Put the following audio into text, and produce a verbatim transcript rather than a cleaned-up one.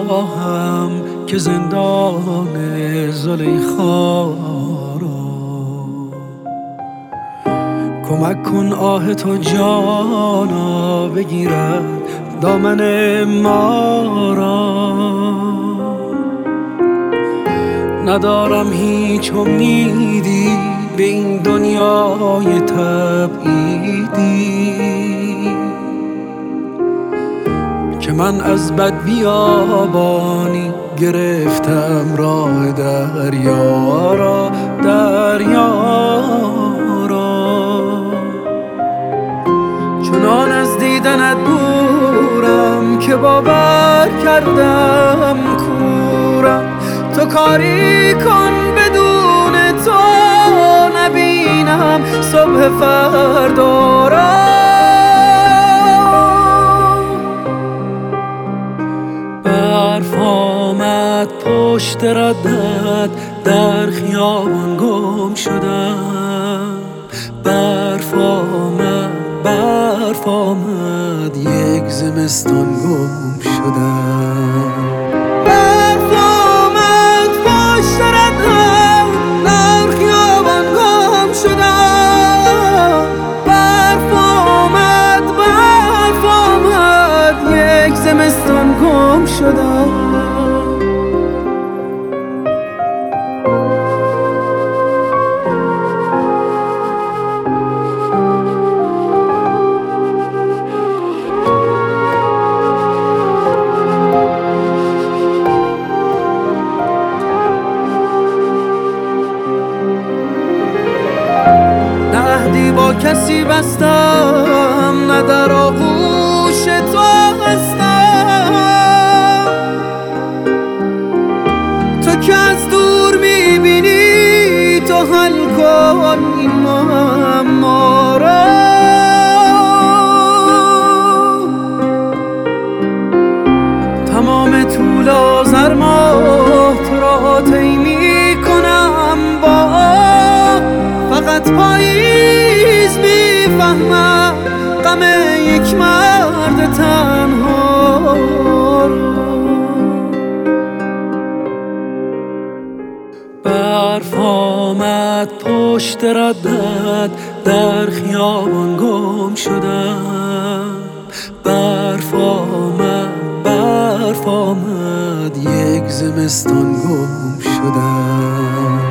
خواهم که زندان زلیخا را کمک کن آه تو جانا بگیرد دامن ما را. ندارم هیچ امیدی به این دنیای تبعیدی که من از بد بیابانی گرفتم راه دریا را دریا را. چنان از دیدنت دورم که باور کردم کورم. تو کاری کن بدون تو نبینم صبح فردا را. برف آمد پشت ردت در خیابان گم شدم. برف آمد برف آمد یک زمستان گم شدم. برف آمد پشت ردت در خیابان گم شدم. برف آمد برف آمد یک زمستان گم شدم. نه با کسی بستم نه در آغوش تو هستم. تو که از دور میبینی تو حل کن این معما را. تمام طول آذر ماه تو را طی میکنم با فقط پاییز میفهمم غم یک مرد تنها را. برف آمد پشت ردت در خیابان گم شدم. برف آمد برف آمد یک زمستان گم شدم.